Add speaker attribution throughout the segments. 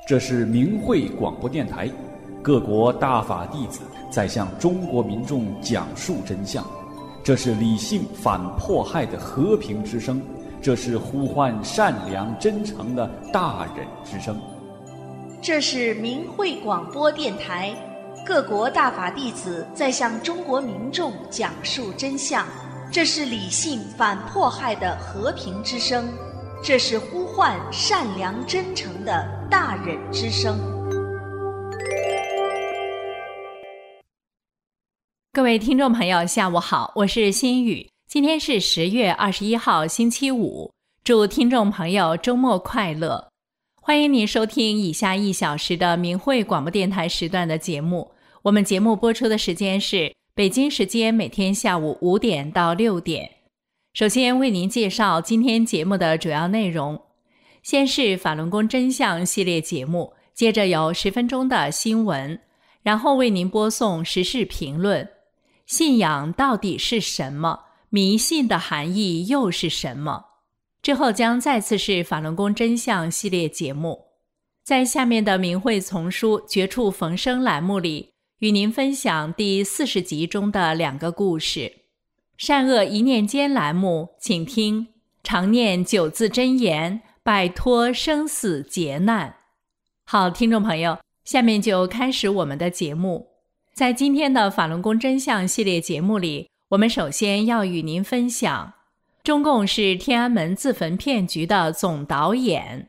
Speaker 1: 这是明慧广播电台，各国大法弟子在向中国民众讲述真相。这是理性反迫害的和平之声，这是呼唤善良真诚的大忍之声。
Speaker 2: 这是明慧广播电台，各国大法弟子在向中国民众讲述真相。这是理性反迫害的和平之声，这是呼唤善良真诚的大忍之声。
Speaker 3: 各位听众朋友下午好，我是心雨。今天是10月21号星期五，祝听众朋友周末快乐。欢迎您收听以下1小时的明慧广播电台时段的节目。我们节目播出的时间是北京时间每天下午5点到6点。首先为您介绍今天节目的主要内容，先是法轮功真相系列节目，接着有10分钟的新闻，然后为您播送时事评论。信仰到底是什么？迷信的含义又是什么？之后将再次是法轮功真相系列节目。在下面的明慧丛书绝处逢生栏目里，与您分享第40集中的2个故事。善恶一念间栏目，请听常念9字真言，摆脱生死劫难。好，听众朋友，下面就开始我们的节目。在今天的法轮功真相系列节目里，我们首先要与您分享中共是天安门自焚骗局的总导演。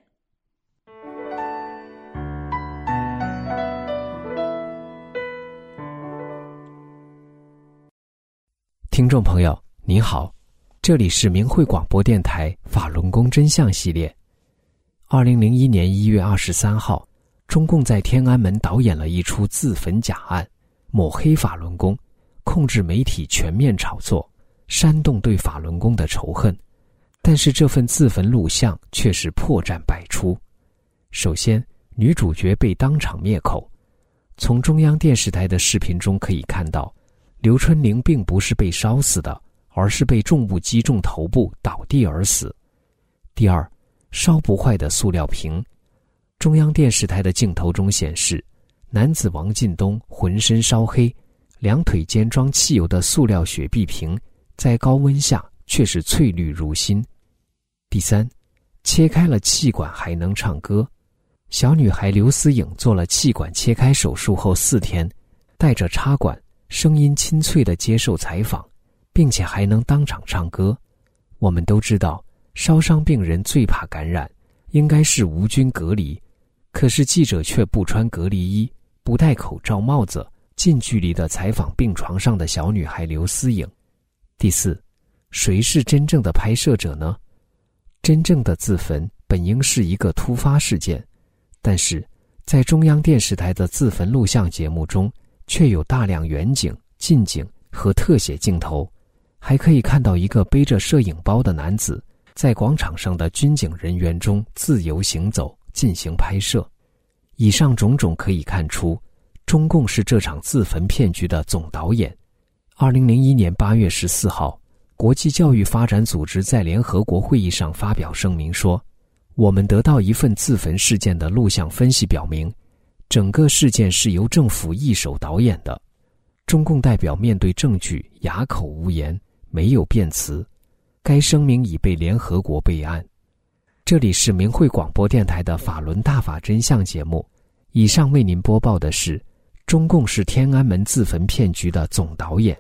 Speaker 4: 听众朋友您好，这里是明慧广播电台法轮功真相系列。2001年1月23号，中共在天安门导演了一出自焚假案，抹黑法轮功，控制媒体全面炒作，煽动对法轮功的仇恨。但是这份自焚录像却是破绽百出。首先，女主角被当场灭口。从中央电视台的视频中可以看到，刘春玲并不是被烧死的，而是被重物击中头部倒地而死。第二，烧不坏的塑料瓶。中央电视台的镜头中显示，男子王进东浑身烧黑，2腿间装汽油的塑料雪碧瓶在高温下却是翠绿如新。第三，切开了气管还能唱歌。小女孩刘思颖做了气管切开手术后4天，带着插管，声音清脆地接受采访，并且还能当场唱歌。我们都知道，烧伤病人最怕感染，应该是无菌隔离，可是记者却不穿隔离衣，不戴口罩帽子，近距离地采访病床上的小女孩刘思颖。第四，谁是真正的拍摄者呢？真正的自焚本应是一个突发事件，但是在中央电视台的自焚录像节目中，却有大量远景、近景和特写镜头，还可以看到一个背着摄影包的男子在广场上的军警人员中自由行走，进行拍摄。以上种种可以看出，中共是这场自焚骗局的总导演。2001年8月14号，国际教育发展组织在联合国会议上发表声明说，我们得到一份自焚事件的录像分析表明，整个事件是由政府一手导演的。中共代表面对证据哑口无言，没有辩词。该声明已被联合国备案。这里是明慧广播电台的法轮大法真相节目，以上为您播报的是中共是天安门自焚骗局的总导演。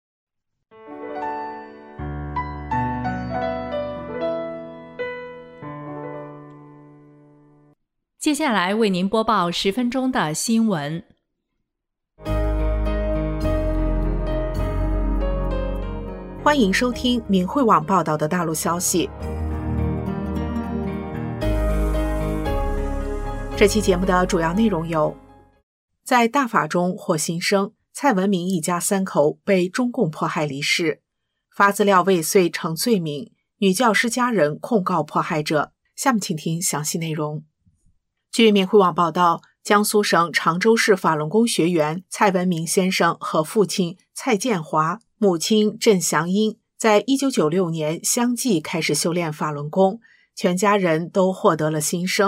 Speaker 3: 接下来为您播报10分钟的新闻。
Speaker 5: 欢迎收听明慧网报道的大陆消息。这期节目的主要内容有：在大法中获新生，蔡文明一家3口被中共迫害离世；发资料未遂成罪名，女教师家人控告迫害者。下面请听详细内容。据明慧网报道，江苏省常州市法轮功学员蔡文明先生和父亲蔡建华、母亲郑祥英在1996年相继开始修炼法轮功，全家人都获得了新生。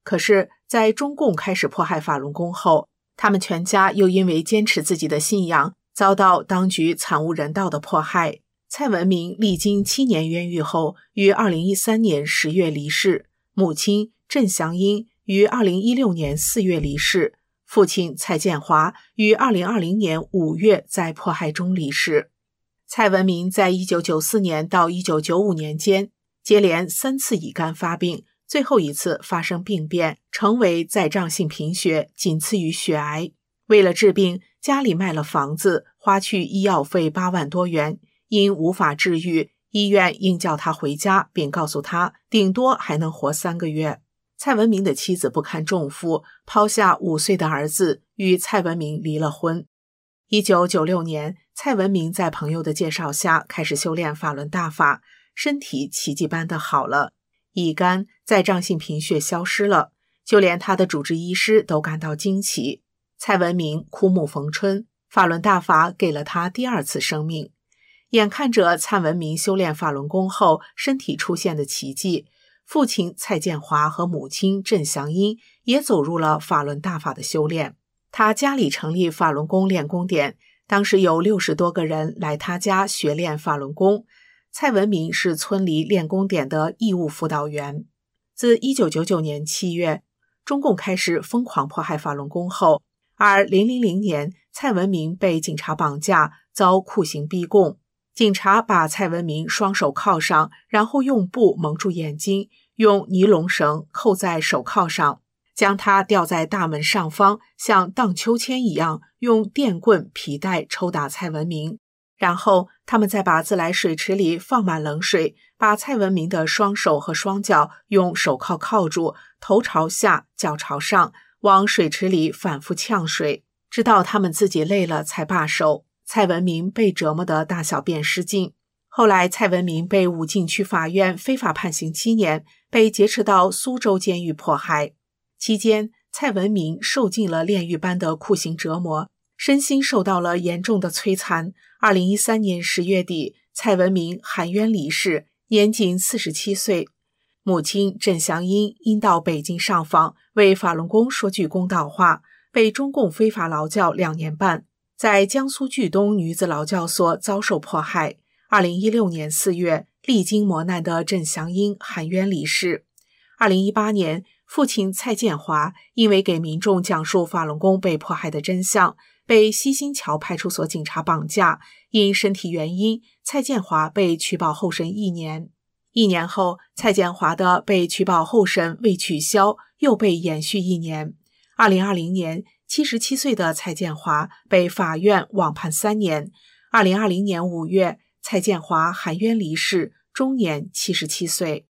Speaker 5: 可是在中共开始迫害法轮功后，他们全家又因为坚持自己的信仰，遭到当局惨无人道的迫害。蔡文明历经7年冤狱后，于2013年10月离世，母亲郑祥英于2016年4月离世，父亲蔡建华于2020年5月在迫害中离世。蔡文明在1994年到1995年间接连3次乙肝发病，最后一次发生病变，成为载胀性贫血，仅次于血癌。为了治病，家里卖了房子，花去医药费8万多元。因无法治愈，医院应叫他回家，并告诉他顶多还能活3个月。蔡文明的妻子不堪重负，抛下5岁的儿子，与蔡文明离了婚。1996年，蔡文明在朋友的介绍下开始修炼法轮大法，身体奇迹般的好了，乙肝、载胀性贫血消失了，就连他的主治医师都感到惊奇。蔡文明枯木逢春，法轮大法给了他第2次生命。眼看着蔡文明修炼法轮功后身体出现的奇迹，父亲蔡建华和母亲郑祥英也走入了法轮大法的修炼。他家里成立法轮功练功点，当时有60多个人来他家学练法轮功。蔡文明是村里练功点的义务辅导员。自1999年7月，中共开始疯狂迫害法轮功后，2000年蔡文明被警察绑架，遭酷刑逼供。警察把蔡文明双手铐上，然后用布蒙住眼睛，用尼龙绳扣在手铐上，将他吊在大门上方，像荡秋千一样用电棍、皮带抽打蔡文明。然后他们再把自来水池里放满冷水，把蔡文明的双手和双脚用手铐铐住，头朝下，脚朝上，往水池里反复呛水，直到他们自己累了才罢手。蔡文明被折磨得大小便失禁。后来蔡文明被武进区法院非法判刑7年，被劫持到苏州监狱迫害。期间，蔡文明受尽了炼狱般的酷刑折磨，身心受到了严重的摧残。2013年10月底，蔡文明含冤离世，年仅47岁。母亲郑祥英因到北京上访，为法轮功说句公道话，被中共非法劳教2年半。在江苏巨东女子劳教所遭受迫害。2016年4月，历经磨难的郑祥英含冤离世。2018年，父亲蔡建华因为给民众讲述法轮功被迫害的真相，被西新桥派出所警察绑架，因身体原因，蔡建华被取保候审1年。1年后，蔡建华的被取保候审未取消，又被延续1年。2020年，77岁的蔡建华被法院网判3年。2020年5月，蔡建华含冤离世，终年77岁。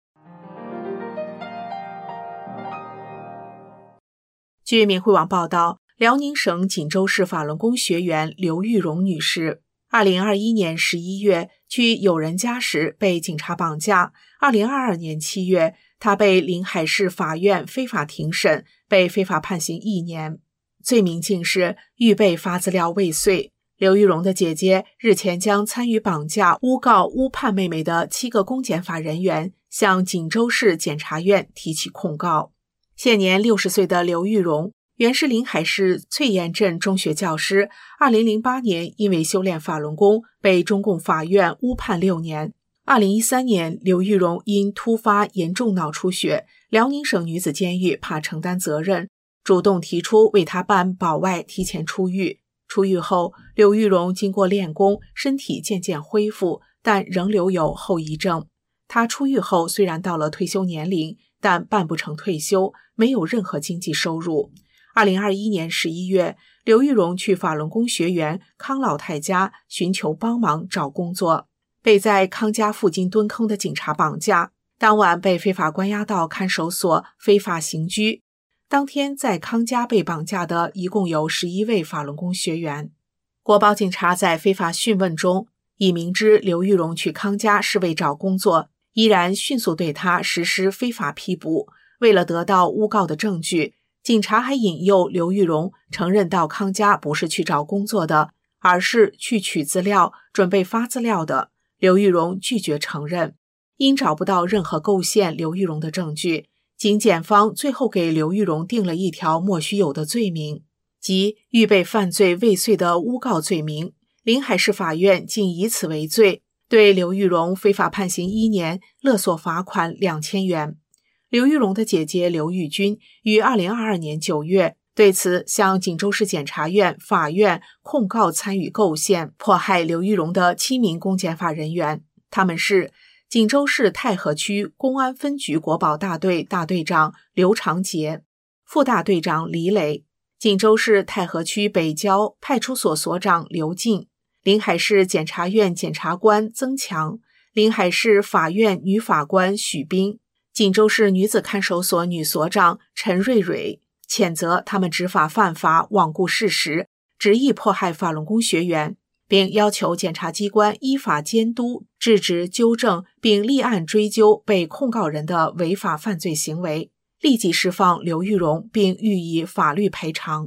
Speaker 5: 据明慧网报道，辽宁省锦州市法轮功学员刘玉荣女士2021年11月去友人家时被警察绑架。2022年7月，她被临海市法院非法庭审，被非法判刑1年。罪名竟是预备发资料未遂。刘玉荣的姐姐日前将参与绑架、诬告、诬判妹妹的7个公检法人员向锦州市检察院提起控告。现年60岁的刘玉荣原是临海市翠岩镇中学教师，2008年因为修炼法轮功被中共法院诬判6年。2013年，刘玉荣因突发严重脑出血，辽宁省女子监狱怕承担责任，主动提出为她办保外提前出狱。出狱后，刘玉荣经过练功，身体渐渐恢复，但仍留有后遗症。她出狱后虽然到了退休年龄，但办不成退休，没有任何经济收入。2021年11月，刘玉荣去法轮功学员康老太家寻求帮忙找工作，被在康家附近蹲坑的警察绑架，当晚被非法关押到看守所非法刑拘。当天在康家被绑架的一共有11位法轮功学员。国保警察在非法讯问中，已明知刘玉荣去康家是为找工作，依然迅速对他实施非法批捕。为了得到诬告的证据，警察还引诱刘玉荣承认到康家不是去找工作的，而是去取资料，准备发资料的。刘玉荣拒绝承认。因找不到任何构陷刘玉荣的证据， 经检方最后给刘玉荣定了一条莫须有的罪名，即预备犯罪未遂的诬告罪名。临海市法院竟以此为罪，对刘玉荣非法判刑1年，勒索罚款2000元。刘玉荣的姐姐刘玉君于2022年9月对此向锦州市检察院、法院控告参与构陷、迫害刘玉荣的7名公检法人员，他们是锦州市太和区公安分局国保大队大队长刘长杰、副大队长李磊，锦州市太和区北郊派出所所长刘进，临海市检察院检察官曾强，临海市法院女法官许斌，锦州市女子看守所女所长陈瑞蕊，谴责他们执法犯法、罔顾事实，执意迫害法轮功学员，并要求检察机关依法监督、制止、纠正并立案追究被控告人的违法犯罪行为，立即释放刘玉荣并予以法律赔偿。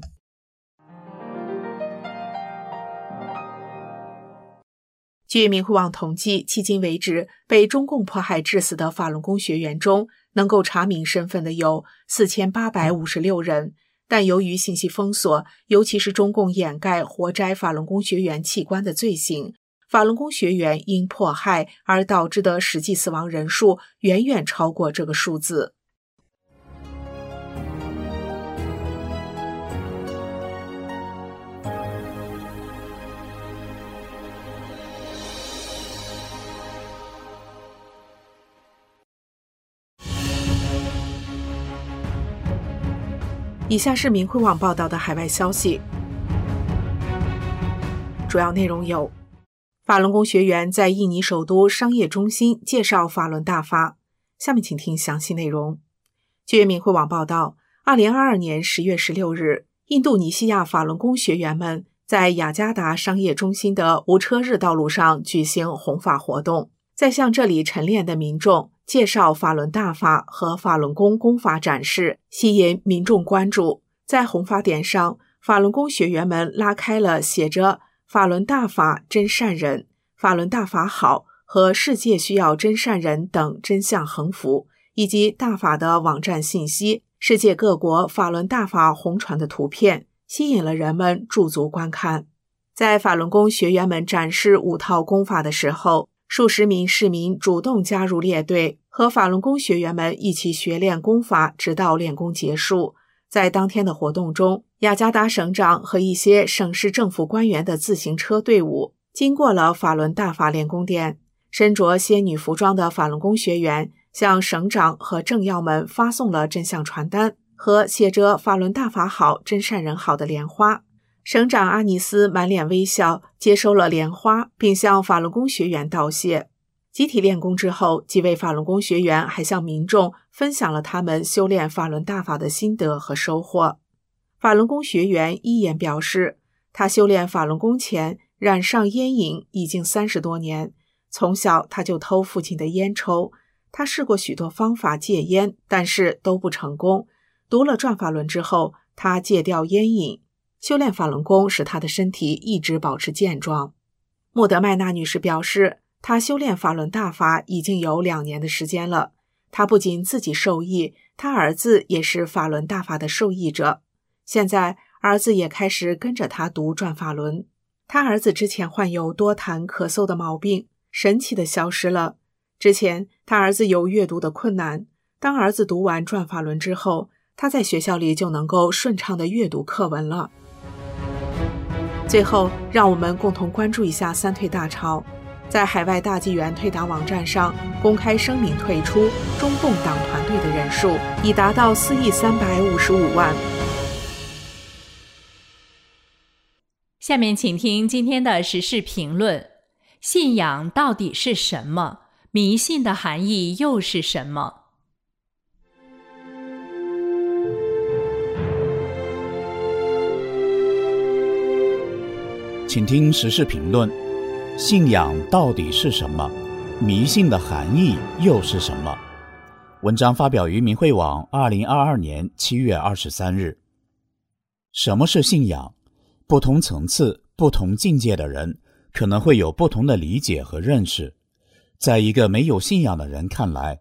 Speaker 5: 据明慧网统计，迄今为止被中共迫害致死的法轮功学员中，能够查明身份的有4856人，但由于信息封锁，尤其是中共掩盖活摘法轮功学员器官的罪行，法轮功学员因迫害而导致的实际死亡人数远远超过这个数字。以下是明慧网报道的海外消息，主要内容有：法轮功学员在印尼首都商业中心介绍法轮大法。下面请听详细内容。据明慧网报道，2022年10月16日，印度尼西亚法轮功学员们在雅加达商业中心的无车日道路上举行弘法活动，在向这里晨练的民众介绍法轮大法和法轮功功法展示，吸引民众关注。在弘法点上，法轮功学员们拉开了写着法轮大法真善人、法轮大法好和世界需要真善人等真相横幅，以及大法的网站信息、世界各国法轮大法红传的图片，吸引了人们驻足观看。在法轮功学员们展示5套功法的时候，数十名市民主动加入列队，和法轮功学员们一起学练功法，直到练功结束。在当天的活动中，雅加达省长和一些省市政府官员的自行车队伍经过了法轮大法练功点，身着仙女服装的法轮功学员向省长和政要们发送了真相传单和写着法轮大法好、真善人好的莲花。省长阿尼斯满脸微笑接收了莲花，并向法轮功学员道谢。集体练功之后，几位法轮功学员还向民众分享了他们修炼法轮大法的心得和收获。法轮功学员一言表示，他修炼法轮功前染上烟瘾已经30多年，从小他就偷父亲的烟抽，他试过许多方法戒烟，但是都不成功。读了转法轮之后，他戒掉烟瘾，修炼法轮功使他的身体一直保持健壮。穆德麦娜女士表示，她修炼法轮大法已经有2年的时间了，她不仅自己受益，她儿子也是法轮大法的受益者。现在儿子也开始跟着他读转法轮。他儿子之前患有多痰咳嗽的毛病，神奇的消失了。之前他儿子有阅读的困难，当儿子读完转法轮之后，他在学校里就能够顺畅地阅读课文了。最后，让我们共同关注一下三退大潮。在海外大纪元退党网站上公开声明退出中共党团队的人数已达到4.355亿。
Speaker 3: 下面请听今天的时事评论：信仰到底是什么？迷信的含义又是什么？
Speaker 6: 请听时事评论：信仰到底是什么？迷信的含义又是什么？文章发表于明慧网2022年7月23日。什么是信仰？不同层次、不同境界的人可能会有不同的理解和认识。在一个没有信仰的人看来，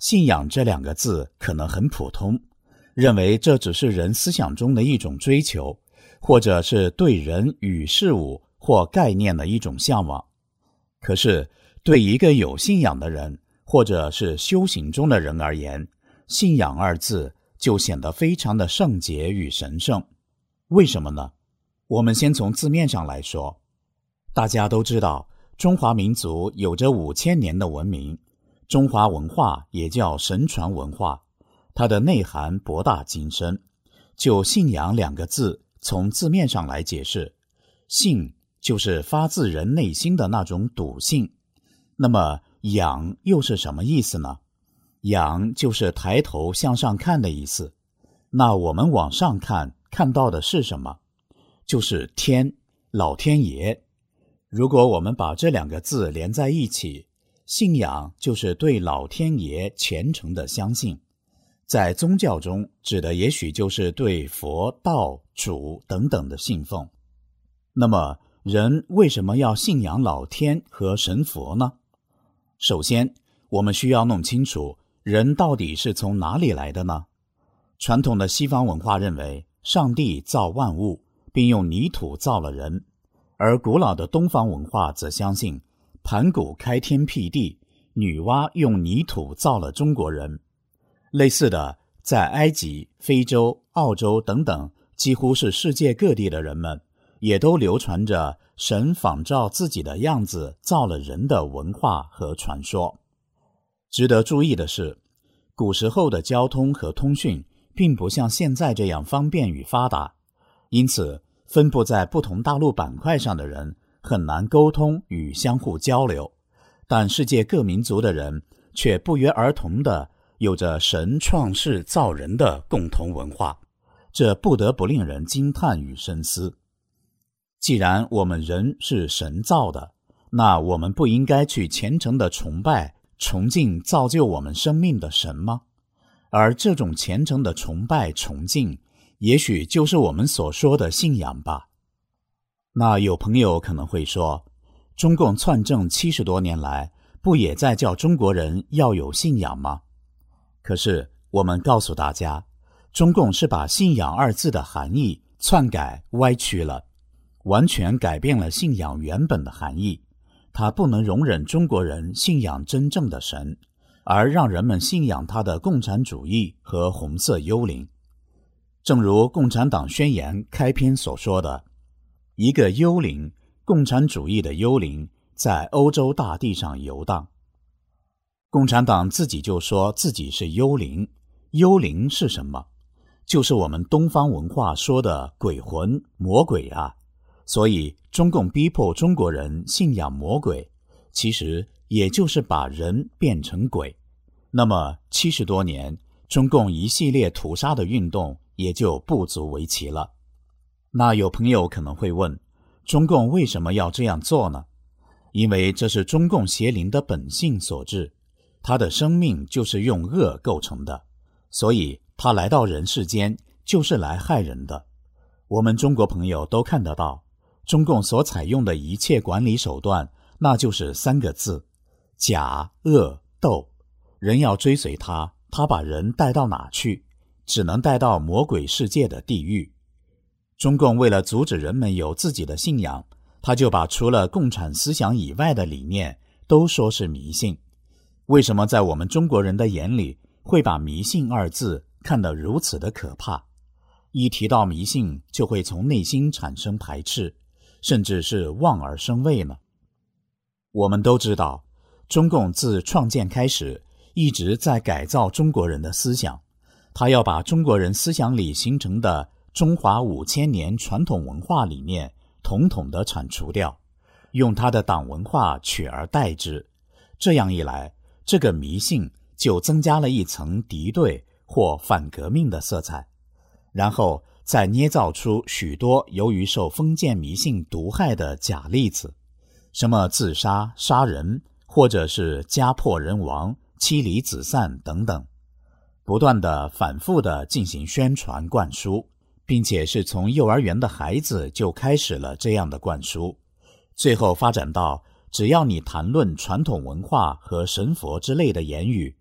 Speaker 6: 信仰这两个字可能很普通，认为这只是人思想中的一种追求，或者是对人与事物或概念的一种向往。可是对一个有信仰的人，或者是修行中的人而言，信仰二字就显得非常的圣洁与神圣。为什么呢？我们先从字面上来说，大家都知道中华民族有着5000年的文明，中华文化也叫神传文化，它的内涵博大精深。就信仰两个字，从字面上来解释，信就是发自人内心的那种笃信。那么仰又是什么意思呢？仰就是抬头向上看的意思。那我们往上看，看到的是什么？就是天，老天爷。如果我们把这两个字连在一起，信仰就是对老天爷虔诚的相信。在宗教中，指的也许就是对佛、道、主等等的信奉。那么人为什么要信仰老天和神佛呢？首先，我们需要弄清楚人到底是从哪里来的呢？传统的西方文化认为上帝造万物，并用泥土造了人，而古老的东方文化则相信盘古开天辟地，女娲用泥土造了中国人。类似的，在埃及、非洲、澳洲等等几乎是世界各地的人们，也都流传着神仿照自己的样子造了人的文化和传说。值得注意的是，古时候的交通和通讯并不像现在这样方便与发达，因此分布在不同大陆板块上的人很难沟通与相互交流，但世界各民族的人却不约而同地有着神创世造人的共同文化，这不得不令人惊叹与深思。既然我们人是神造的，那我们不应该去虔诚地崇拜、崇敬造就我们生命的神吗？而这种虔诚的崇拜、崇敬，也许就是我们所说的信仰吧。那有朋友可能会说，中共篡政70多年来，不也在叫中国人要有信仰吗？可是我们告诉大家，中共是把信仰二字的含义篡改歪曲了，完全改变了信仰原本的含义。它不能容忍中国人信仰真正的神，而让人们信仰他的共产主义和红色幽灵。正如共产党宣言开篇所说的，一个幽灵，共产主义的幽灵，在欧洲大地上游荡。共产党自己就说自己是幽灵。幽灵是什么？就是我们东方文化说的鬼魂、魔鬼啊。所以中共逼迫中国人信仰魔鬼，其实也就是把人变成鬼。那么70多年，中共一系列屠杀的运动也就不足为奇了。那有朋友可能会问，中共为什么要这样做呢？因为这是中共邪灵的本性所致，他的生命就是用恶构成的，所以他来到人世间就是来害人的。我们中国朋友都看得到，中共所采用的一切管理手段，那就是3个字：假、恶、斗。人要追随他，他把人带到哪去？只能带到魔鬼世界的地狱。中共为了阻止人们有自己的信仰，他就把除了共产思想以外的理念都说是迷信。为什么在我们中国人的眼里会把迷信2字看得如此的可怕？一提到迷信，就会从内心产生排斥，甚至是望而生畏呢？我们都知道，中共自创建开始一直在改造中国人的思想，他要把中国人思想里形成的中华5000年传统文化理念统统的铲除掉，用他的党文化取而代之。这样一来，这个迷信就增加了一层敌对或反革命的色彩，然后再捏造出许多由于受封建迷信毒害的假例子，什么自杀、杀人，或者是家破人亡、妻离子散等等，不断的反复的进行宣传灌输，并且是从幼儿园的孩子就开始了这样的灌输，最后发展到只要你谈论传统文化和神佛之类的言语，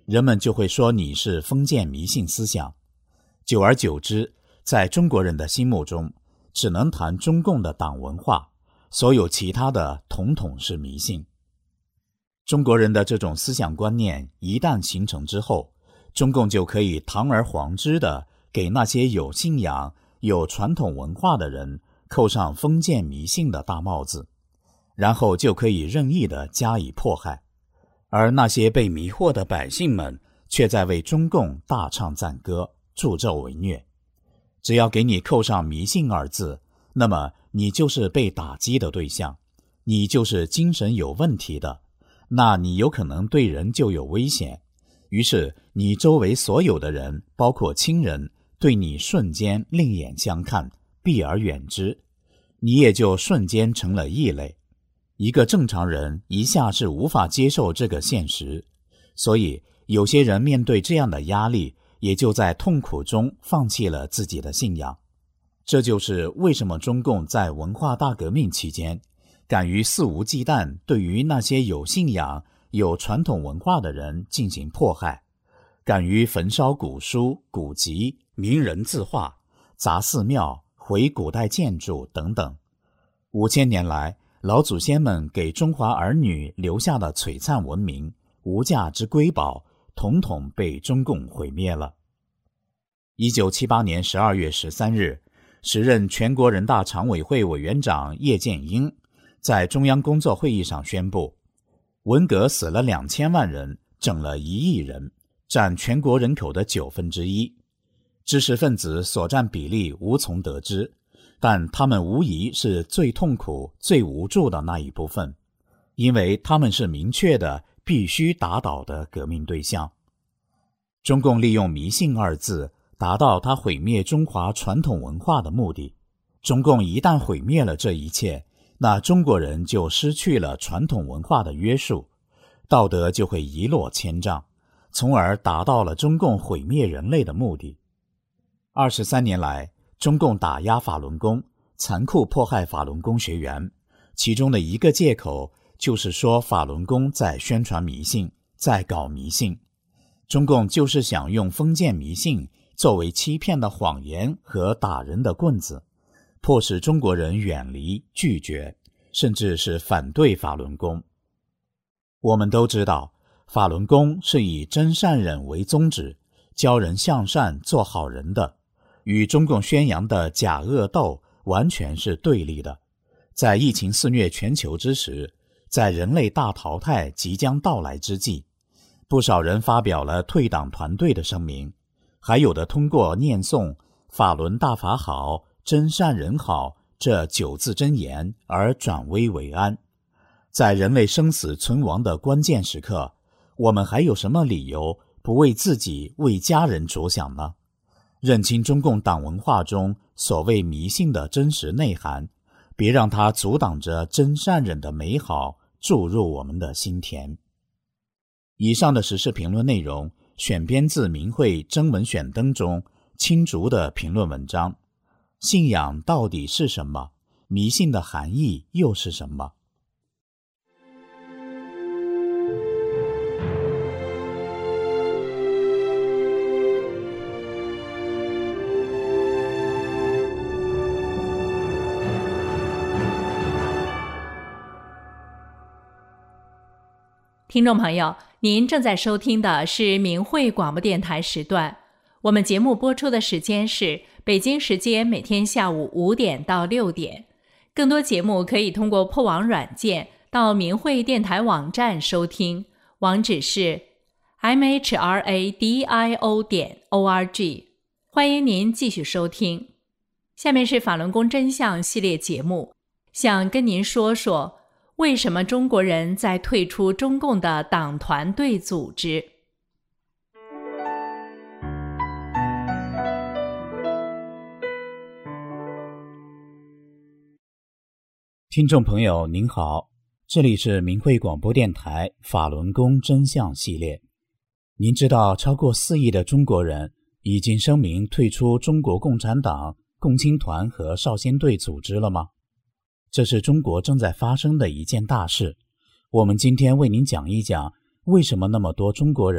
Speaker 6: 人们就会说你是封建迷信思想。久而久之，在中国人的心目中，只能谈中共的党文化，所有其他的统统是迷信。中国人的这种思想观念一旦形成之后，中共就可以堂而皇之的给那些有信仰、有传统文化的人扣上封建迷信的大帽子，然后就可以任意的加以迫害。而那些被迷惑的百姓们却在为中共大唱赞歌，助纣为虐。只要给你扣上迷信二字，那么你就是被打击的对象，你就是精神有问题的，那你有可能对人就有危险。于是你周围所有的人，包括亲人，对你瞬间另眼相看，避而远之，你也就瞬间成了异类。一个正常人一下是无法接受这个现实，所以有些人面对这样的压力，也就在痛苦中放弃了自己的信仰。这就是为什么中共在文化大革命期间敢于肆无忌惮对于那些有信仰、有传统文化的人进行迫害，敢于焚烧古书、古籍、名人字画、砸寺庙、毁古代建筑等等。5000年来，老祖先们给中华儿女留下的璀璨文明、无价之瑰宝，统统被中共毁灭了。1978年12月13日，时任全国人大常委会委员长叶剑英在中央工作会议上宣布，文革死了2000万人，整了1亿人，占全国人口的1/9。知识分子所占比例无从得知，但他们无疑是最痛苦、最无助的那一部分，因为他们是明确的必须打倒的革命对象。中共利用迷信二字达到他毁灭中华传统文化的目的。中共一旦毁灭了这一切，那中国人就失去了传统文化的约束，道德就会一落千丈，从而达到了中共毁灭人类的目的。23年来，中共打压法轮功，残酷迫害法轮功学员，其中的一个借口就是说法轮功在宣传迷信，在搞迷信。中共就是想用封建迷信作为欺骗的谎言和打人的棍子，迫使中国人远离、拒绝，甚至是反对法轮功。我们都知道，法轮功是以真善忍为宗旨，教人向善做好人的，与中共宣扬的假恶斗完全是对立的。在疫情肆虐全球之时，在人类大淘汰即将到来之际，不少人发表了退党团队的声明，还有的通过念诵法轮大法好、真善人好这9字真言而转危为安。在人类生死存亡的关键时刻，我们还有什么理由不为自己、为家人着想呢？认清中共党文化中所谓迷信的真实内涵，别让它阻挡着真善忍的美好注入我们的心田。以上的时事评论内容选编自明慧征文选登中青竹的评论文章，信仰到底是什么？迷信的含义又是什么？
Speaker 3: 听众朋友，您正在收听的是明慧广播电台时段，我们节目播出的时间是北京时间每天下午5点到6点。更多节目可以通过破网软件到明慧电台网站收听，网址是 mhradio.org。 欢迎您继续收听。下面是法轮功真相系列节目，想跟您说说为什么中国人在退出中共的党团队组织？
Speaker 6: 听众朋友您好，这里是明慧广播电台法轮功真相系列。您知道超过4亿的中国人已经声明退出中国共产党、共青团和少先队组织了吗？这是中国正在发生的一件大事。我们今天为您讲一讲，为什么那么多中国人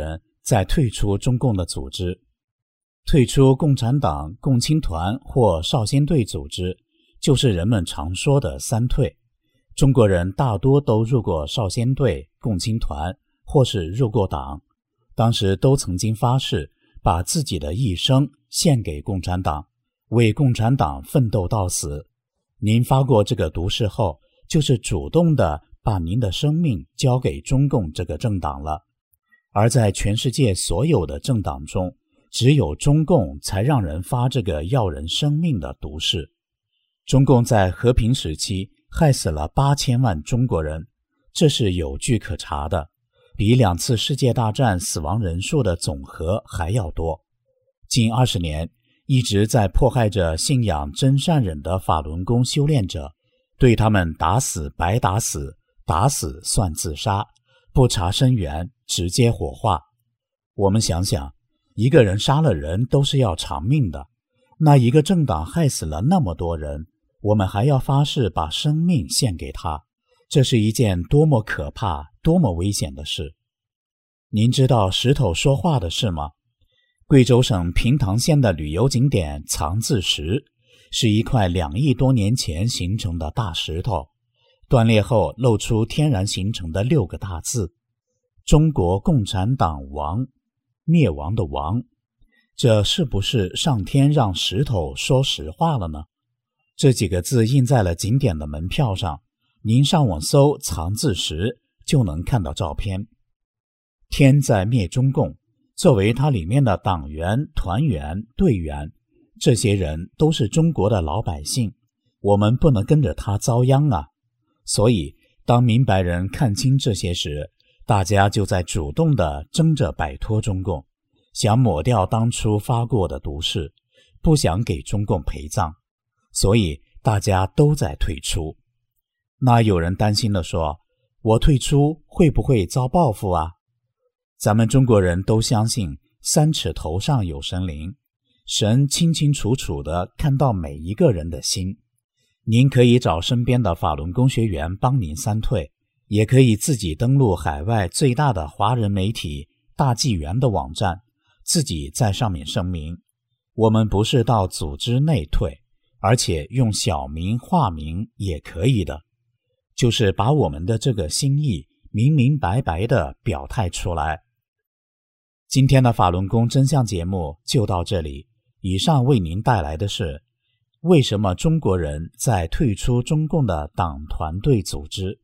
Speaker 6: 再退出中共的组织。退出共产党、共青团或少先队组织，就是人们常说的三退。中国人大多都入过少先队、共青团，或是入过党，当时都曾经发誓把自己的一生献给共产党，为共产党奋斗到死。您发过这个毒誓后，就是主动的把您的生命交给中共这个政党了。而在全世界所有的政党中，只有中共才让人发这个要人生命的毒誓。中共在和平时期害死了8000万中国人，这是有据可查的，比2次世界大战死亡人数的总和还要多。近20年，一直在迫害着信仰真善忍的法轮功修炼者，对他们打死白打死，打死算自杀，不查身源，直接火化。我们想想，一个人杀了人都是要偿命的，那一个政党害死了那么多人，我们还要发誓把生命献给他，这是一件多么可怕、多么危险的事。您知道石头说话的事吗？贵州省平塘县的旅游景点藏字石，是一块2亿多年前形成的大石头，断裂后露出天然形成的6个大字：中国共产党亡，灭亡的亡。这是不是上天让石头说实话了呢？这几个字印在了景点的门票上，您上网搜藏字石就能看到照片。天在灭中共，作为它里面的党员、团员、队员，这些人都是中国的老百姓，我们不能跟着他遭殃啊。所以当明白人看清这些时，大家就在主动地争着摆脱中共，想抹掉当初发过的毒誓，不想给中共陪葬，所以大家都在退出。那有人担心地说，我退出会不会遭报复啊？咱们中国人都相信3尺头上有神灵，神清清楚楚地看到每一个人的心。您可以找身边的法轮功学员帮您3退，也可以自己登录海外最大的华人媒体大纪元的网站，自己在上面声明，我们不是到组织内退，而且用小名化名也可以的，就是把我们的这个心意明明白白地表态出来。今天的法轮功真相节目就到这里，以上为您带来的是为什么中国人在退出中共的党团队组织。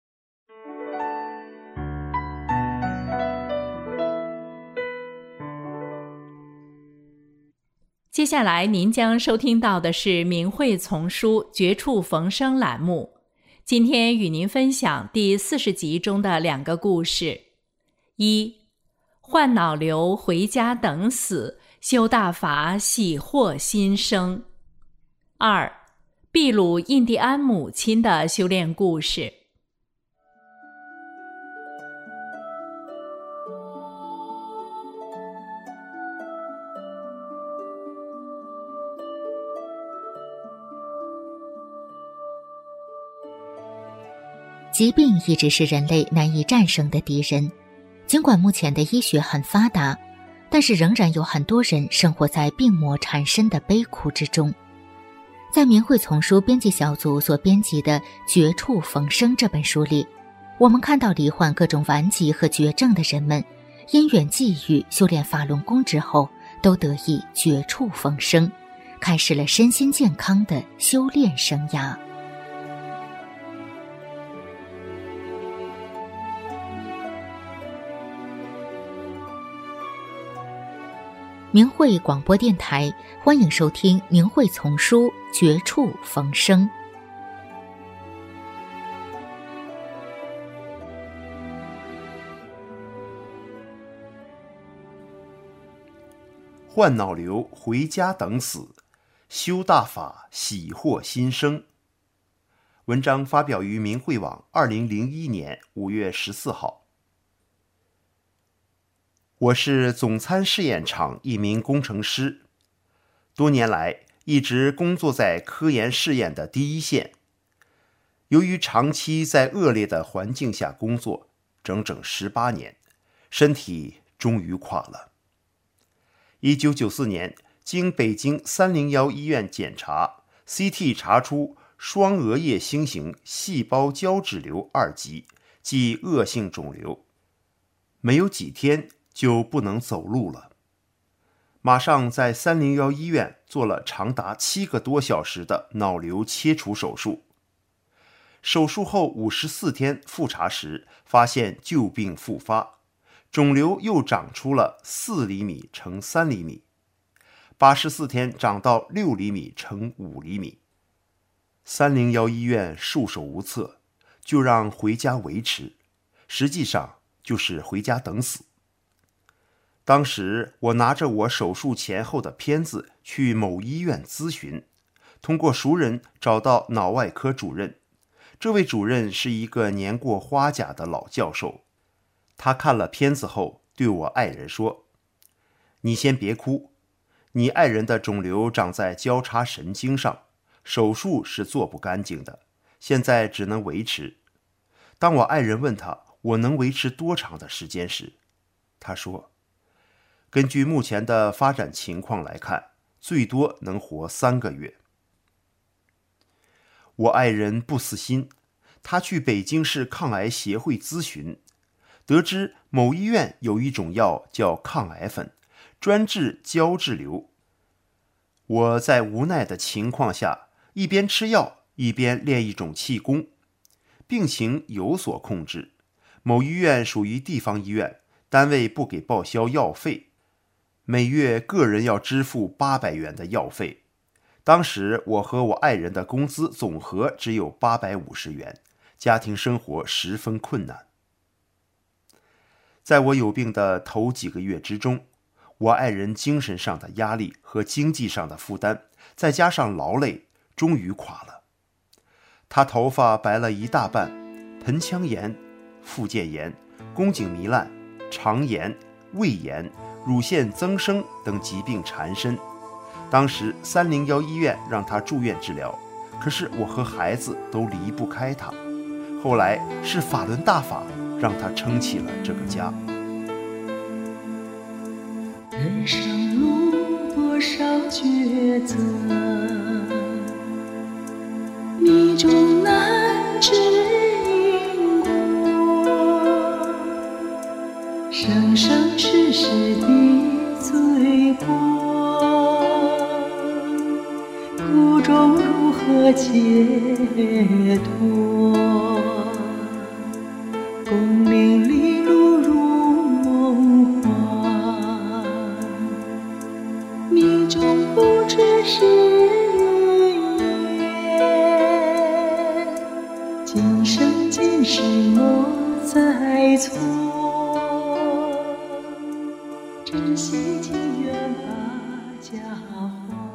Speaker 3: 接下来您将收听到的是明慧丛书绝处逢生栏目，今天与您分享第40集中的2个故事：一、患脑瘤回家等死，修大法喜获新生；二、秘鲁印第安母亲的修炼故事。
Speaker 7: 疾病一直是人类难以战胜的敌人，尽管目前的医学很发达，但是仍然有很多人生活在病魔缠身的悲苦之中。在明慧丛书编辑小组所编辑的《绝处逢生》这本书里，我们看到罹患各种顽疾和绝症的人们，因缘际遇修炼法轮功之后，都得以绝处逢生，开始了身心健康的修炼生涯。明慧广播电台，欢迎收听明慧丛书《绝处逢生》。
Speaker 8: 患脑瘤回家等死，修大法喜获新生。文章发表于明慧网2001年5月14号。我是总参试验场一名工程师，多年来一直工作在科研试验的第一线。由于长期在恶劣的环境下工作，整整18年，身体终于垮了。1994年，经北京301医院检查 CT 查出双额叶星形细胞胶质瘤2级，即恶性肿瘤。没有几天就不能走路了，马上在301医院做了长达7个多小时的脑瘤切除手术。手术后54天复查时，发现旧病复发，肿瘤又长出了4厘米乘3厘米，84天长到6厘米乘5厘米。301医院束手无策，就让回家维持，实际上就是回家等死。当时我拿着我手术前后的片子去某医院咨询，通过熟人找到脑外科主任。这位主任是一个年过花甲的老教授，他看了片子后对我爱人说：“你先别哭，你爱人的肿瘤长在交叉神经上，手术是做不干净的，现在只能维持。”当我爱人问他我能维持多长的时间时，他说：“根据目前的发展情况来看，最多能活3个月。”我爱人不死心，他去北京市抗癌协会咨询，得知某医院有一种药叫抗癌粉，专治胶质瘤。我在无奈的情况下，一边吃药一边练一种气功，病情有所控制。某医院属于地方医院，单位不给报销药费，每月个人要支付800元的药费。当时我和我爱人的工资总和只有850元，家庭生活十分困难。在我有病的头几个月之中，我爱人精神上的压力和经济上的负担，再加上劳累，终于垮了。他头发白了一大半，盆腔炎、附件炎、宫颈糜烂、肠炎、胃炎、乳腺增生等疾病缠身。当时301医院让他住院治疗，可是我和孩子都离不开他。后来是法轮大法让他撑起了这个家。
Speaker 9: 人生路多少抉择，迷中难知因果，生生世世的罪过，苦中如何解脱？功名利禄如梦幻，命中不知是云烟，今生今世莫再错，珍惜情缘把家还。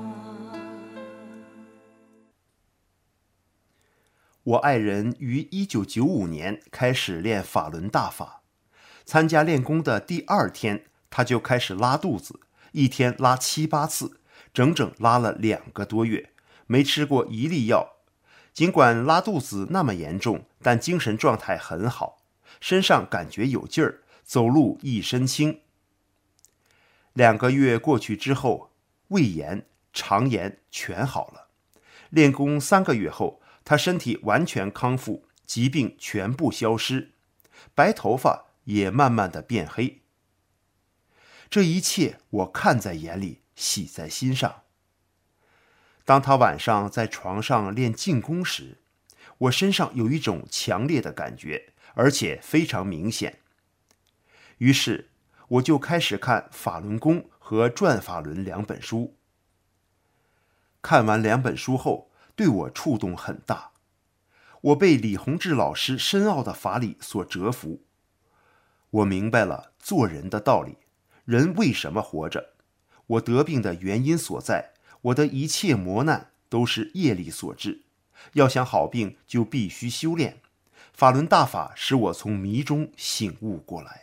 Speaker 8: 我爱人于1995年开始练法轮大法，参加练功的第2天，他就开始拉肚子，一天拉7、8次，整整拉了2个多月，没吃过一粒药。尽管拉肚子那么严重，但精神状态很好，身上感觉有劲儿，走路一身轻。2个月过去之后，胃炎、肠炎全好了。练功3个月后，他身体完全康复，疾病全部消失，白头发也慢慢的变黑。这一切我看在眼里，喜在心上。当他晚上在床上练静功时，我身上有一种强烈的感觉，而且非常明显。于是我就开始看《法轮功》和《转法轮》2本书。看完2本书后，对我触动很大，我被李洪志老师深奥的法理所折服。我明白了做人的道理，人为什么活着，我得病的原因所在，我的一切磨难都是业力所致。要想好病，就必须修炼。法轮大法使我从迷中醒悟过来。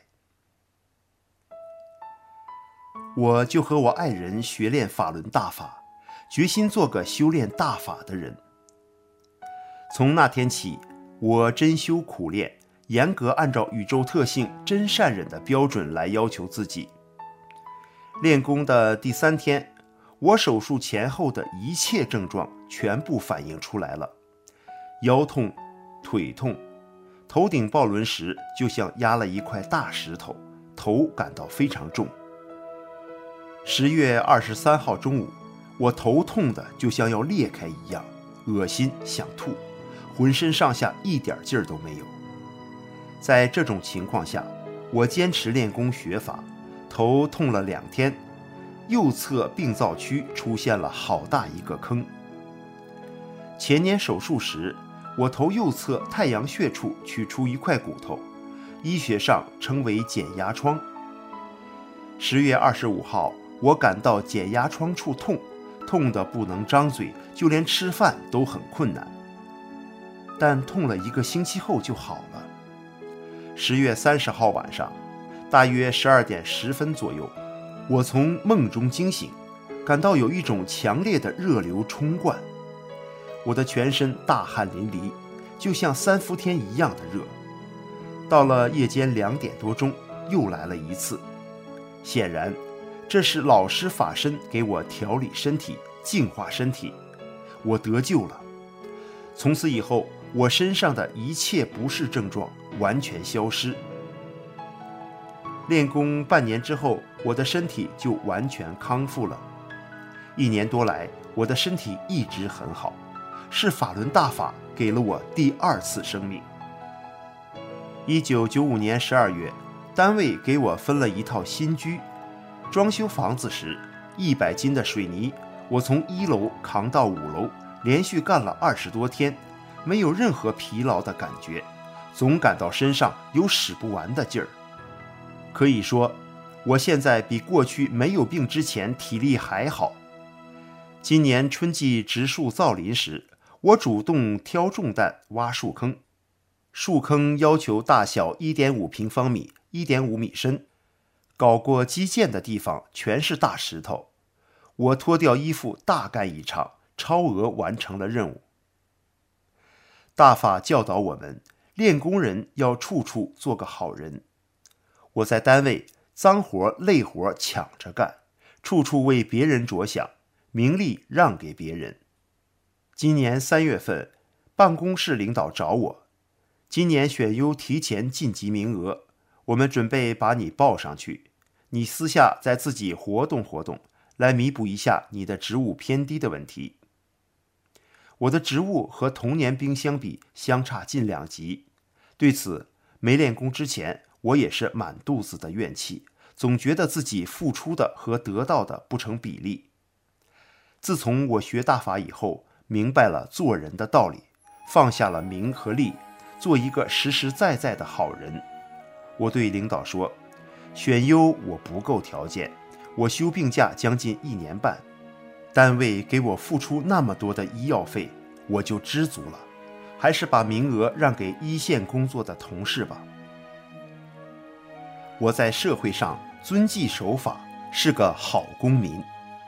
Speaker 8: 我就和我爱人学练法轮大法，决心做个修炼大法的人。从那天起，我真修苦练， 严格按照宇宙特性真善忍的标准来要求自己。练功的第3天，我手术前后的一切症状全部反映出来了：腰痛、腿痛，头顶抱轮时就像压了一块大石头，头感到非常重。10月23号中午，我头痛的就像要裂开一样，恶心想吐，浑身上下一点劲儿都没有。在这种情况下，我坚持练功学法，头痛了2天，右侧病灶区出现了好大一个坑。前年手术时，我头右侧太阳穴处取出一块骨头，医学上称为减压疮。10月25号，我感到减压疮处痛，痛得不能张嘴，就连吃饭都很困难。但痛了1个星期后就好了。10月30号晚上，大约12点10分左右，我从梦中惊醒，感到有一种强烈的热流冲灌，我的全身大汗淋漓，就像3伏天一样的热。到了夜间2点多钟，又来了一次。显然，这是老师法身给我调理身体、净化身体，我得救了。从此以后，我身上的一切不适症状完全消失。练功半年之后，我的身体就完全康复了。1年多来，我的身体一直很好，是法轮大法给了我第2次生命。1995年12月，单位给我分了一套新居。装修房子时，100斤的水泥，我从1楼扛到5楼，连续干了20多天，没有任何疲劳的感觉，总感到身上有使不完的劲儿。可以说，我现在比过去没有病之前体力还好。今年春季植树造林时，我主动挑重担挖树坑，树坑要求大小 1.5 平方米、1.5米深，搞过基建的地方全是大石头。我脱掉衣服大干一场，超额完成了任务。大法教导我们，练功人要处处做个好人。我在单位脏活累活抢着干，处处为别人着想，名利让给别人。今年3月份，办公室领导找我，今年选优提前晋级名额，我们准备把你报上去，你私下再自己活动活动，来弥补一下你的职务偏低的问题。我的职务和同年兵相比相差近2级，对此没练功之前，我也是满肚子的怨气，总觉得自己付出的和得到的不成比例。自从我学大法以后，明白了做人的道理，放下了名和利，做一个实实在在的好人。我对领导说，选优我不够条件，我休病假将近1年半，单位给我付出那么多的医药费，我就知足了，还是把名额让给一线工作的同事吧。我在社会上遵纪守法，是个好公民。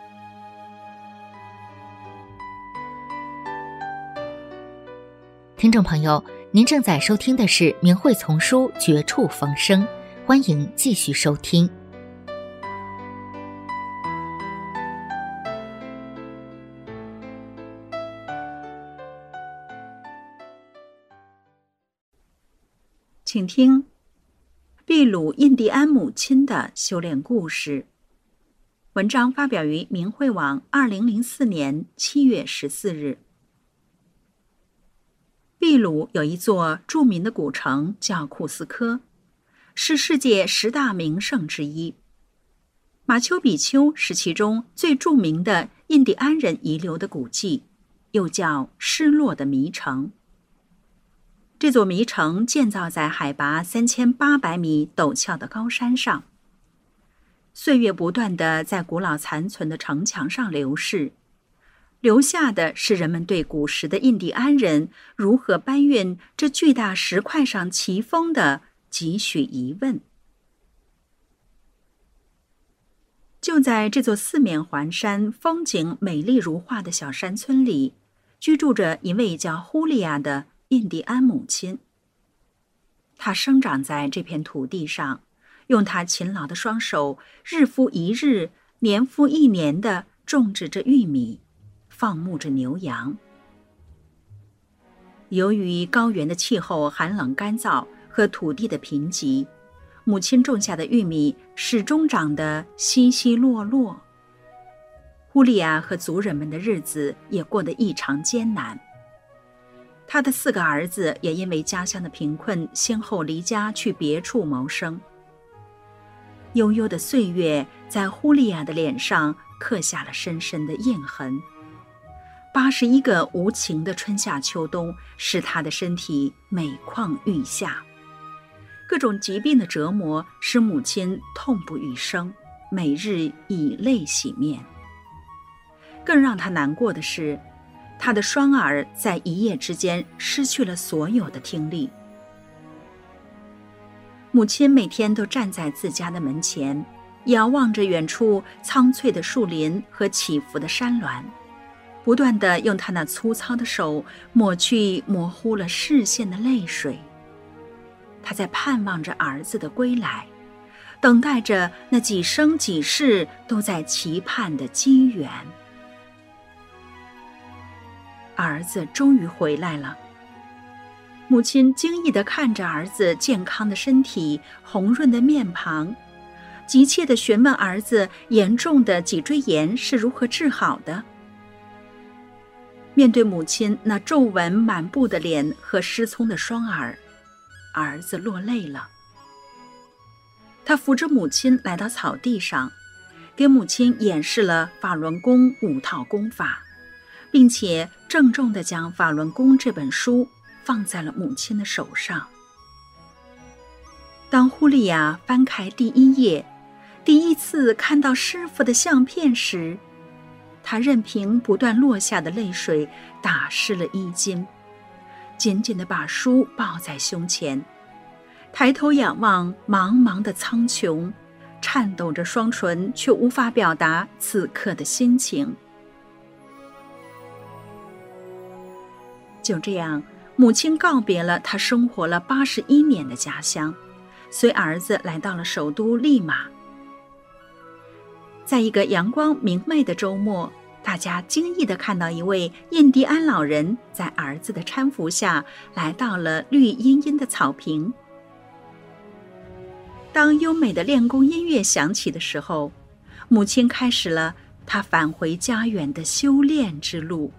Speaker 7: 听众朋友，您正在收听的是明慧丛书《绝处逢生》，欢迎继续收听。
Speaker 10: 请听秘鲁印第安母亲的修炼故事。文章发表于明慧网2004年7月14日。秘鲁有一座著名的古城叫库斯科，是世界10大名胜之一。马丘比丘是其中最著名的印第安人遗留的古迹，又叫失落的迷城。这座迷城建造在海拔3800米陡峭的高山上，岁月不断地在古老残存的城墙上流逝，留下的是人们对古时的印第安人如何搬运这巨大石块上奇峰的几许疑问。就在这座四面环山、风景美丽如画的小山村里，居住着一位叫胡利亚的印第安母亲。 他生长在这片土地上，用他勤劳的双手，日复一日，年复一年地种植着玉米，放牧着牛羊。由于高原的气候寒冷干燥和土地的贫瘠，母亲种下的玉米始终长得稀稀落落。呼利亚和族人们的日子也过得异常艰难。他的4个儿子也因为家乡的贫困，先后离家去别处谋生。悠悠的岁月在呼利亚的脸上刻下了深深的印痕。81个无情的春夏秋冬，使他的身体每况愈下。各种疾病的折磨使母亲痛不欲生，每日以泪洗面。更让他难过的是，他的双耳在一夜之间失去了所有的听力。母亲每天都站在自家的门前，遥望着远处苍翠的树林和起伏的山峦，不断地用她那粗糙的手抹去模糊了视线的泪水。她在盼望着儿子的归来，等待着那几生几世都在期盼的机缘。儿子终于回来了。母亲惊异地看着儿子健康的身体，红润的面庞，急切地询问儿子严重的脊椎炎是如何治好的。面对母亲那皱纹满布的脸和失聪的双耳，儿子落泪了。他扶着母亲来到草地上，给母亲演示了法轮功5套功法，并且郑重地将《法轮功》这本书放在了母亲的手上。当呼利亚翻开第1页，第一次看到师父的相片时，他任凭不断落下的泪水打湿了衣襟，紧紧地把书抱在胸前，抬头仰望茫茫的苍穹，颤抖着双唇，却无法表达此刻的心情。就这样，母亲告别了她生活了81年的家乡，随儿子来到了首都利马。在一个阳光明媚的周末，大家惊异地看到一位印第安老人在儿子的搀扶下来到了绿茵茵的草坪。当优美的练功音乐响起的时候，母亲开始了她返回家园的修炼之路。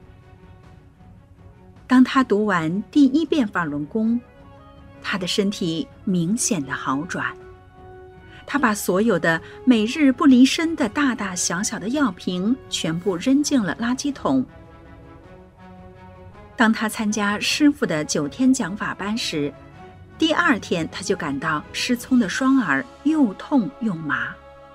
Speaker 10: 当他读完第1遍法轮功，他的身体明显的好转。他把所有的每日不离身的大大小小的药瓶全部扔进了垃圾桶。当他参加师父的9天讲法班时，第2天他就感到失聪的双耳又痛又麻。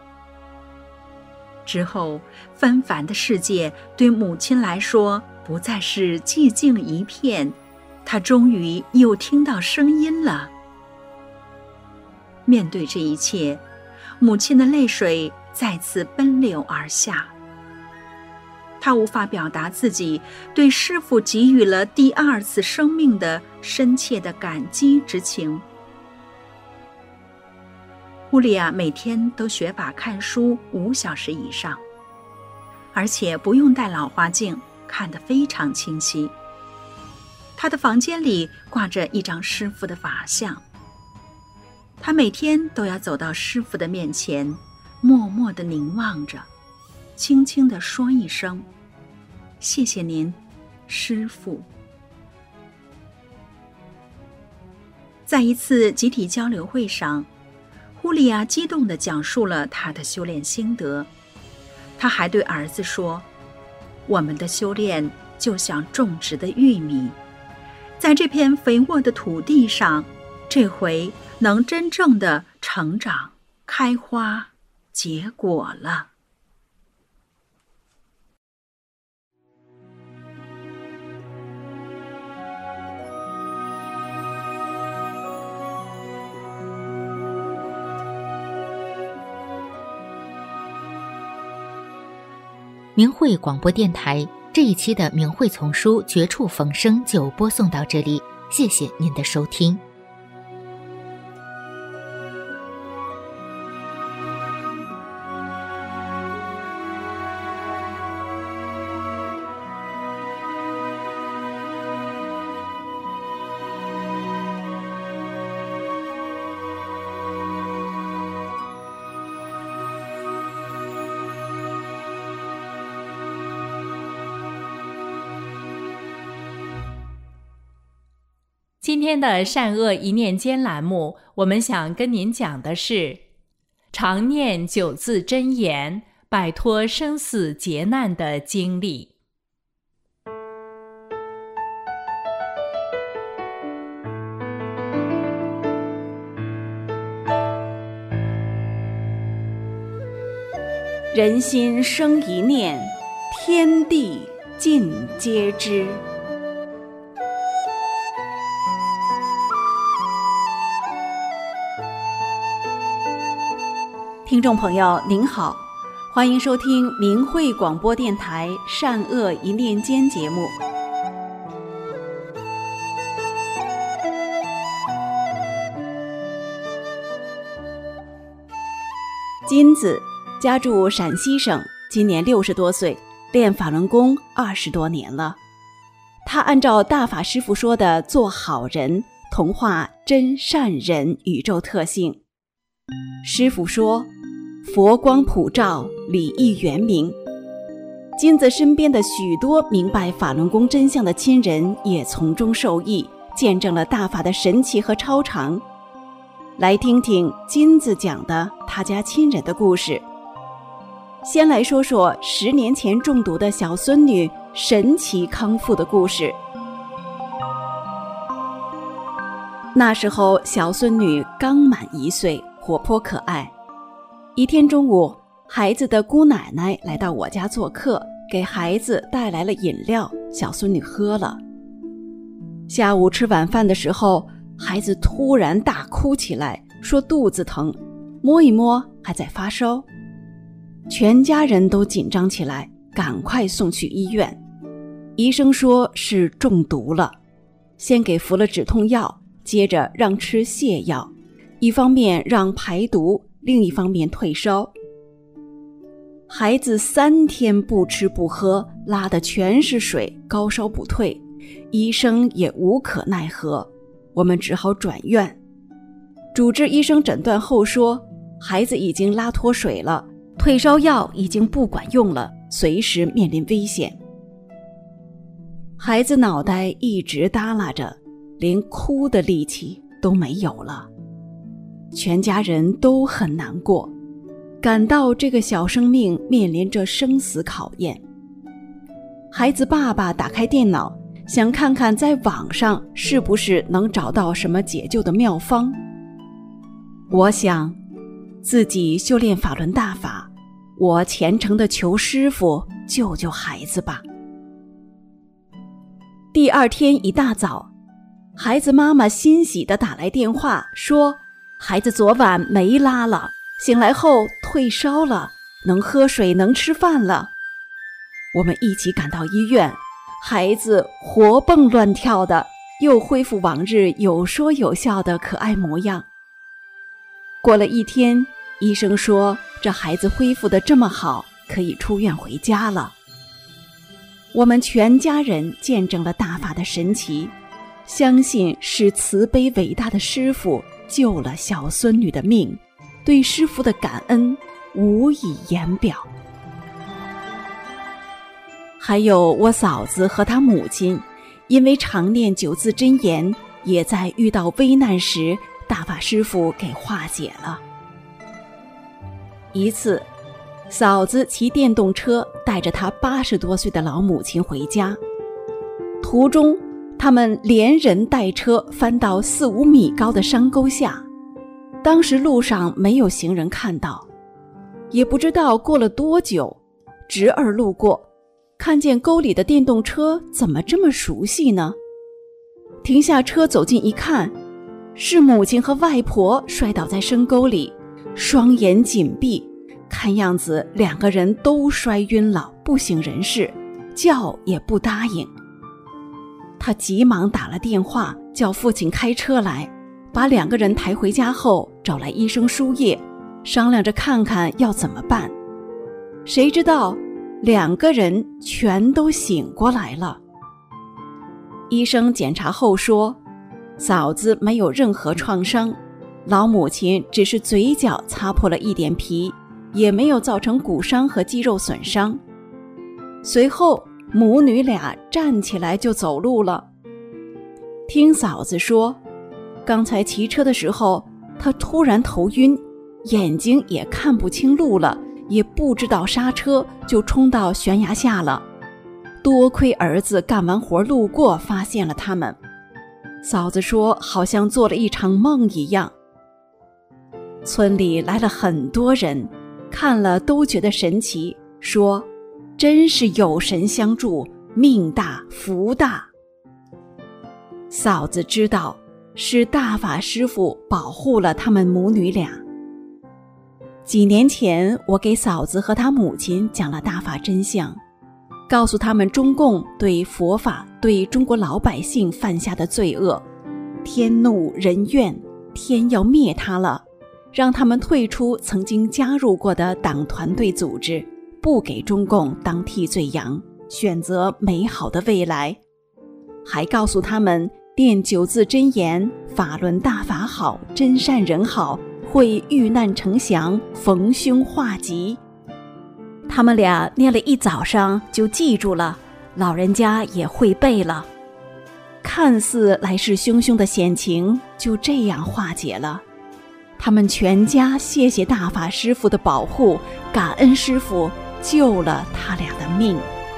Speaker 10: 之后，纷繁的世界对母亲来说不再是寂静一片，她终于又听到声音了。面对这一切，母亲的泪水再次奔流而下。她无法表达自己对师父给予了第2次生命的深切的感激之情。呼利亚每天都学法看书5小时以上，而且不用戴老花镜，看得非常清晰。他的房间里挂着一张师父的法像，他每天都要走到师父的面前，默默地凝望着，轻轻地说一声：“谢谢您，师父。”在一次集体交流会上，呼利亚激动地讲述了他的修炼心得。他还对儿子说：“我们的修炼就像种植的玉米，在这片肥沃的土地上，这回能真正的成长、开花、结果了。”
Speaker 7: 明慧广播电台这一期的明慧丛书绝处逢生就播送到这里，谢谢您的收听。
Speaker 3: 今天的善恶一念间栏目，我们想跟您讲的是常念9字真言，摆脱生死劫难的经历。
Speaker 11: 人心生一念，天地尽皆知。听众朋友您好，欢迎收听明慧广播电台善恶一念间节目。金子家住陕西省，今年60多岁，练法轮功20多年了。他按照大法师父说的做好人，同化真善人宇宙特性。师父说佛光普照，礼义圆明。金子身边的许多明白法轮功真相的亲人也从中受益，见证了大法的神奇和超常。来听听金子讲的他家亲人的故事。先来说说10年前中毒的小孙女神奇康复的故事。那时候小孙女刚满1岁，活泼可爱。一天中午，孩子的姑奶奶来到我家做客，给孩子带来了饮料，小孙女喝了。下午吃晚饭的时候，孩子突然大哭起来，说肚子疼，摸一摸还在发烧。全家人都紧张起来，赶快送去医院。医生说是中毒了，先给服了止痛药，接着让吃泻药，一方面让排毒，另一方面退烧。孩子3天不吃不喝，拉的全是水，高烧不退，医生也无可奈何，我们只好转院。主治医生诊断后说，孩子已经拉脱水了，退烧药已经不管用了，随时面临危险。孩子脑袋一直耷拉着，连哭的力气都没有了。全家人都很难过，感到这个小生命面临着生死考验。孩子爸爸打开电脑，想看看在网上是不是能找到什么解救的妙方。我想自己修炼法轮大法，我虔诚地求师父救救孩子吧。第2天一大早，孩子妈妈欣喜地打来电话说，孩子昨晚没拉了，醒来后退烧了，能喝水，能吃饭了。我们一起赶到医院，孩子活蹦乱跳的，又恢复往日有说有笑的可爱模样。过了1天，医生说这孩子恢复得这么好，可以出院回家了。我们全家人见证了大法的神奇，相信是慈悲伟大的师父救了小孙女的命，对师父的感恩无以言表。还有我嫂子和她母亲，因为常念9字真言，也在遇到危难时，大法师父给化解了。一次，嫂子骑电动车带着她80多岁的老母亲回家，途中他们连人带车翻到4、5米高的山沟下，当时路上没有行人看到，也不知道过了多久，侄儿路过，看见沟里的电动车怎么这么熟悉呢？停下车走近一看，是母亲和外婆摔倒在深沟里，双眼紧闭，看样子2个人都摔晕了，不省人事，叫也不答应。他急忙打了电话，叫父亲开车来，把2个人抬回家后，找来医生输液，商量着看看要怎么办。谁知道2个人全都醒过来了。医生检查后说，嫂子没有任何创伤，老母亲只是嘴角擦破了一点皮，也没有造成骨伤和肌肉损伤。随后母女俩站起来就走路了。 听嫂子说，刚才骑车的时候，他突然头晕，眼睛也看不清路了，也不知道刹车，就冲到悬崖下了。多亏儿子干完活路过，发现了他们。嫂子说，好像做了一场梦一样。村里来了很多人，看了都觉得神奇，说真是有神相助，命大福大。嫂子知道是大法师父保护了他们母女俩。几年前，我给嫂子和她母亲讲了大法真相，告诉他们中共对佛法、对中国老百姓犯下的罪恶，天怒人怨，天要灭他了，让他们退出曾经加入过的党团队组织，不给中共当替罪羊，选择美好的未来。还告诉他们念9字真言，法轮大法好，真善人好，会遇难成祥，逢凶化吉。他们俩念了一早上就记住了，老人家也会背了。看似来势汹汹的险情就这样化解了。他们全家谢谢大法师父的保护，感恩师父救了他俩的命。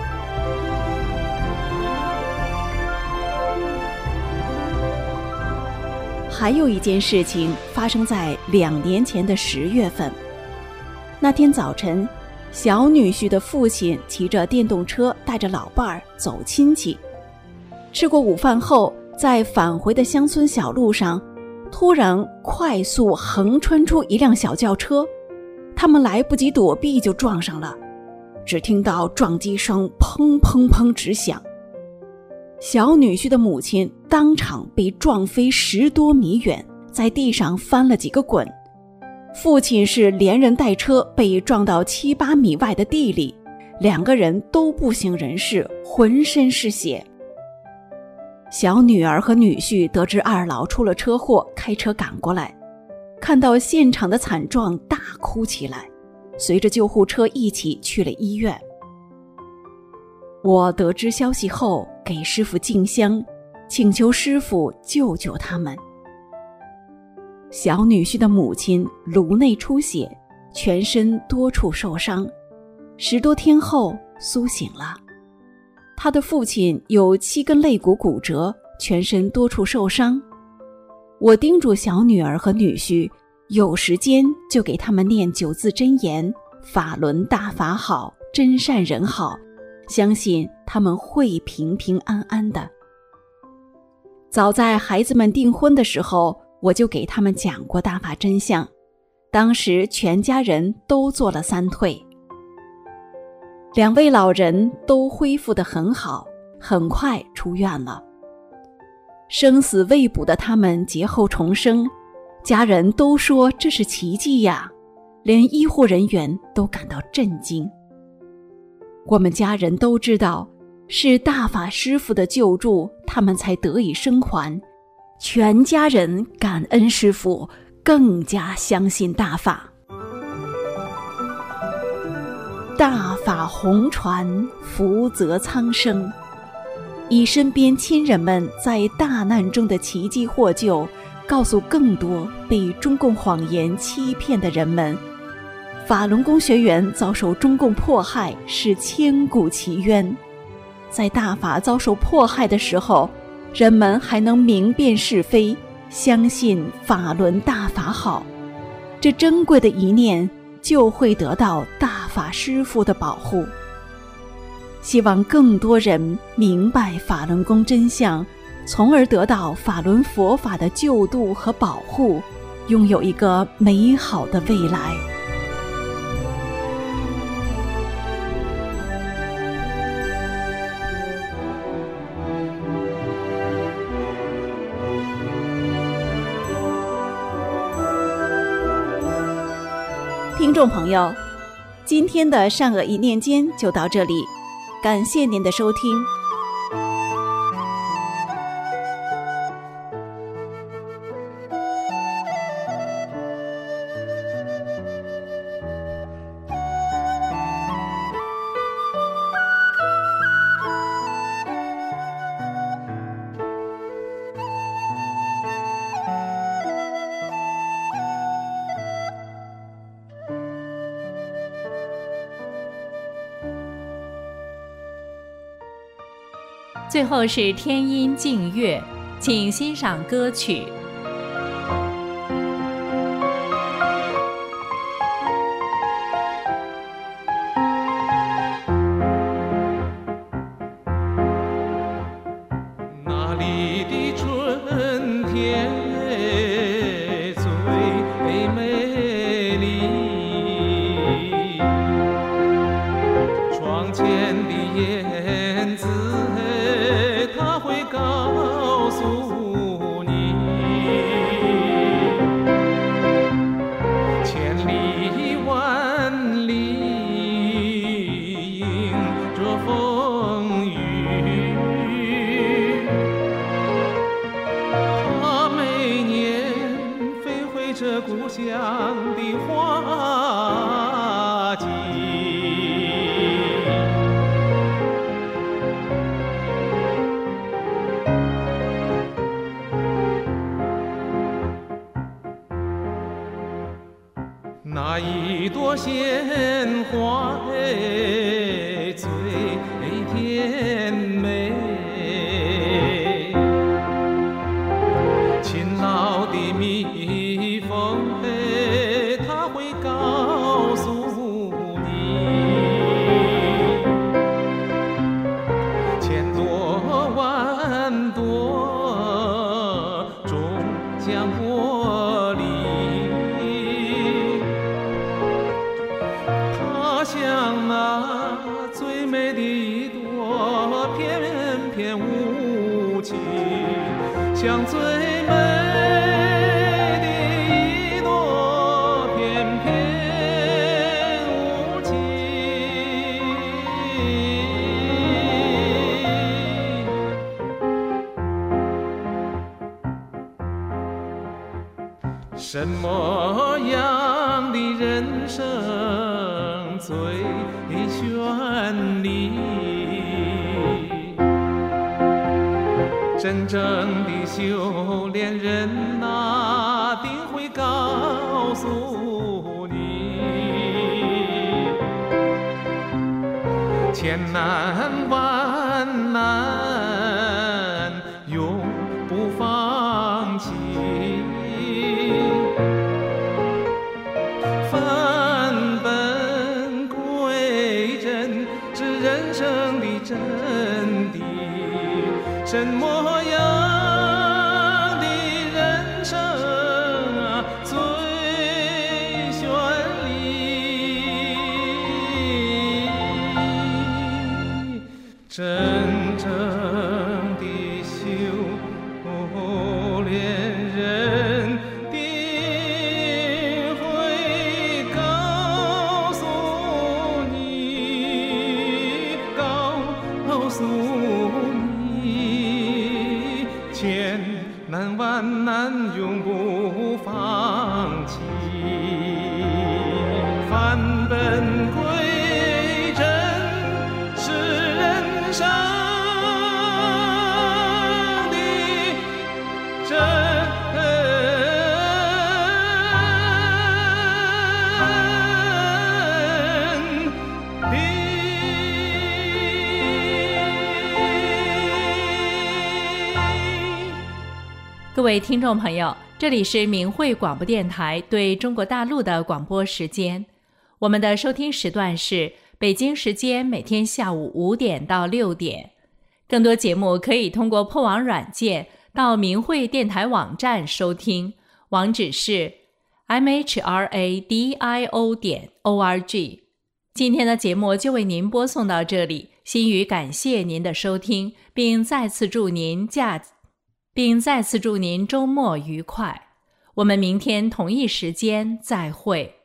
Speaker 11: 还有一件事情发生在2年前的10月份。那天早晨，小女婿的父亲骑着电动车带着老伴儿走亲戚。吃过午饭后，在返回的乡村小路上，突然快速横穿出一辆小轿车，他们来不及躲避就撞上了，只听到撞击声砰砰砰直响。小女婿的母亲当场被撞飞10多米远，在地上翻了几个滚。父亲是连人带车被撞到7、8米外的地里，2个人都不省人事，浑身是血。小女儿和女婿得知二老出了车祸，开车赶过来，看到现场的惨状大哭起来，随着救护车一起去了医院。我得知消息后，给师父敬香，请求师父救救他们。小女婿的母亲颅内出血，全身多处受伤，10多天后苏醒了。他的父亲有7根肋骨骨折，全身多处受伤。我叮嘱小女儿和女婿，有时间就给他们念9字真言，法轮大法好，真善人好，相信他们会平平安安的。早在孩子们订婚的时候，我就给他们讲过大法真相，当时全家人都做了3退。2位老人都恢复得很好，很快出院了。生死未卜的他们劫后重生，家人都说这是奇迹呀，连医护人员都感到震惊。我们家人都知道，是大法师父的救助，他们才得以生还。全家人感恩师父，更加相信大法。大法红传，福泽苍生，以身边亲人们在大难中的奇迹获救，告诉更多被中共谎言欺骗的人们，法轮功学员遭受中共迫害是千古奇冤。在大法遭受迫害的时候，人们还能明辨是非，相信法轮大法好，这珍贵的一念就会得到大法师父的保护。希望更多人明白法轮功真相，从而得到法轮佛法的救度和保护，拥有一个美好的未来。听众朋友，今天的善恶一念间就到这里，感谢您的收听。
Speaker 3: 最后是天音静月，请欣赏歌曲。
Speaker 12: 那里的春天最美丽，窗前的燕子它会告诉你，千里万里迎着风雨，它每年飞回这故乡的花季。那一朵鲜花最甜美，勤劳的蜜蜂它会告诉你，千朵万朵终将破离，像那最美的一朵翩翩舞旗，像最美的一朵翩翩舞旗。什么样的人生最绚丽？真正的修炼人那定会告诉你，千难万难永不放弃，返本归真是人生的真谛。什么样的人生最绚丽？真正的修炼人定会告诉你，告诉你，千难万难永不放弃，返本归真是人生的真谛。
Speaker 3: 各位听众朋友，这里是明慧广播电台对中国大陆的广播时间。我们的收听时段是北京时间每天下午5点到6点。更多节目可以通过破网软件到明慧电台网站收听，网址是 mhradio.org。今天的节目就为您播送到这里，心语感谢您的收听，并再次祝您周末愉快。我们明天同一时间再会。